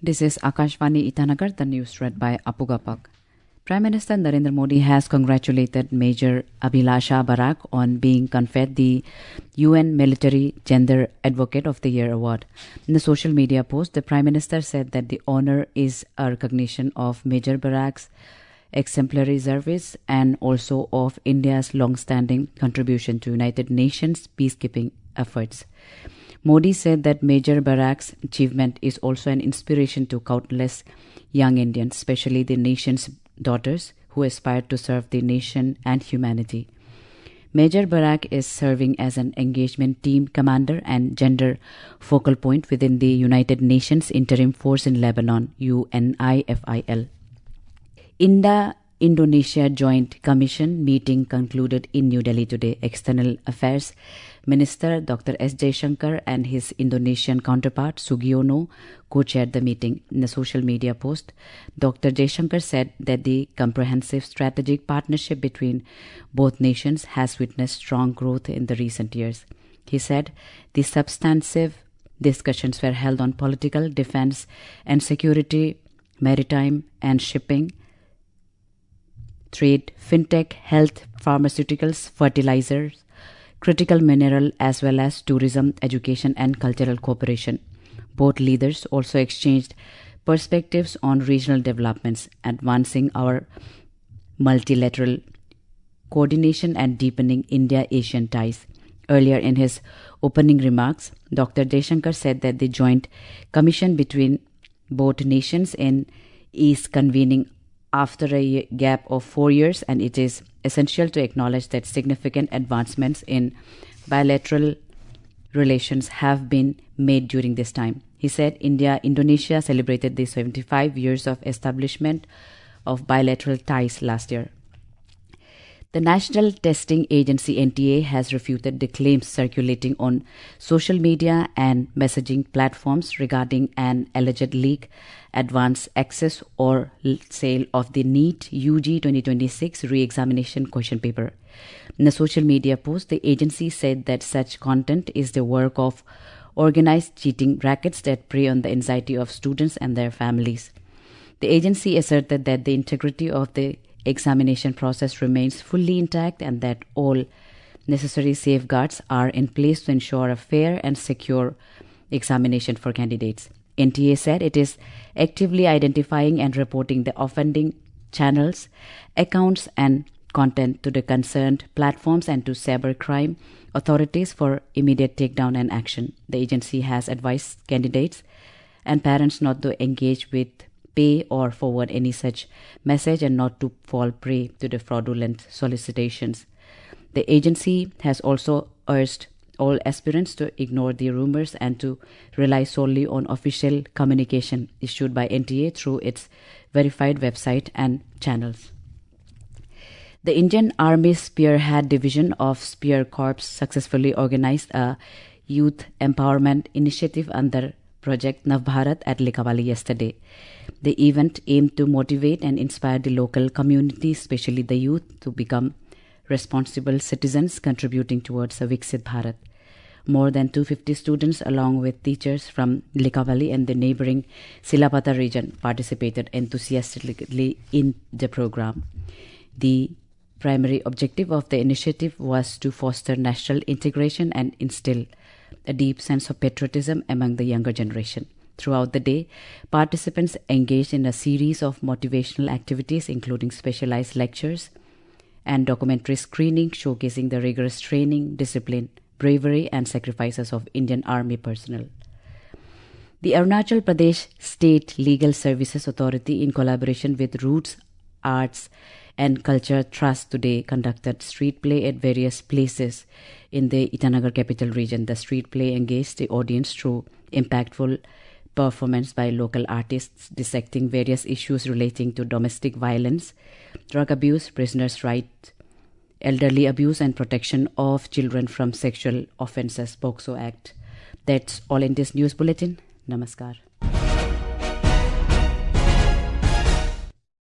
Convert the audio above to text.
This is Akashvani Itanagar, the news read by Apugapak. Prime Minister Narendra Modi has congratulated Major Abhilasha Barak on being conferred the UN Military Gender Advocate of the Year award. In a social media post, the Prime Minister said that the honor is a recognition of Major Barak's exemplary service and also of India's long-standing contribution to United Nations peacekeeping efforts. Modi said that Major Barak's achievement is also an inspiration to countless young Indians, especially the nation's daughters who aspire to serve the nation and humanity. Major Barak is serving as an engagement team commander and gender focal point within the United Nations Interim Force in Lebanon, UNIFIL. India-Indonesia Joint Commission meeting concluded in New Delhi today. External Affairs Minister Dr. S. Jaishankar and his Indonesian counterpart Sugiono co-chaired the meeting. In a social media post, Dr. Jaishankar said that the comprehensive strategic partnership between both nations has witnessed strong growth in the recent years. He said the substantive discussions were held on political, defense and security, maritime and shipping, trade, fintech, health, pharmaceuticals, fertilizers, critical mineral as well as tourism, education and cultural cooperation. Both leaders also exchanged perspectives on regional developments, advancing our multilateral coordination and deepening India-Asian ties. Earlier in his opening remarks, Dr. Jaishankar said that the joint commission between both nations is convening after a gap of 4 years, and it is essential to acknowledge that significant advancements in bilateral relations have been made during this time. He said India-Indonesia celebrated the 75 years of establishment of bilateral ties last year. The National Testing Agency NTA has refuted the claims circulating on social media and messaging platforms regarding an alleged leak, advance access or sale of the NEET UG 2026 re-examination question paper. In a social media post, the agency said that such content is the work of organized cheating rackets that prey on the anxiety of students and their families. The agency asserted that the integrity of the examination process remains fully intact and that all necessary safeguards are in place to ensure a fair and secure examination for candidates. NTA said it is actively identifying and reporting the offending channels, accounts and content to the concerned platforms and to cybercrime authorities for immediate takedown and action. The agency has advised candidates and parents not to engage with, pay or forward any such message and not to fall prey to the fraudulent solicitations. The agency has also urged all aspirants to ignore the rumors and to rely solely on official communication issued by NTA through its verified website and channels. The Indian Army Spearhead Division of Spear Corps successfully organized a youth empowerment initiative under Project Navbharat at Likhavali yesterday. The event aimed to motivate and inspire the local community, especially the youth, to become responsible citizens contributing towards a Viksit Bharat. More than 250 students along with teachers from Likhavali and the neighboring Silapata region participated enthusiastically in the program. The primary objective of the initiative was to foster national integration and instill a deep sense of patriotism among the younger generation. Throughout the day, participants engaged in a series of motivational activities including specialized lectures and documentary screening showcasing the rigorous training, discipline, bravery and sacrifices of Indian Army personnel. The Arunachal Pradesh State Legal Services Authority, in collaboration with Roots Arts and Culture Trust, today conducted street play at various places in the Itanagar capital region. The street play engaged the audience through impactful performance by local artists dissecting various issues relating to domestic violence, drug abuse, prisoners' rights, elderly abuse and protection of children from sexual offences, POCSO Act. That's all in this news bulletin. Namaskar.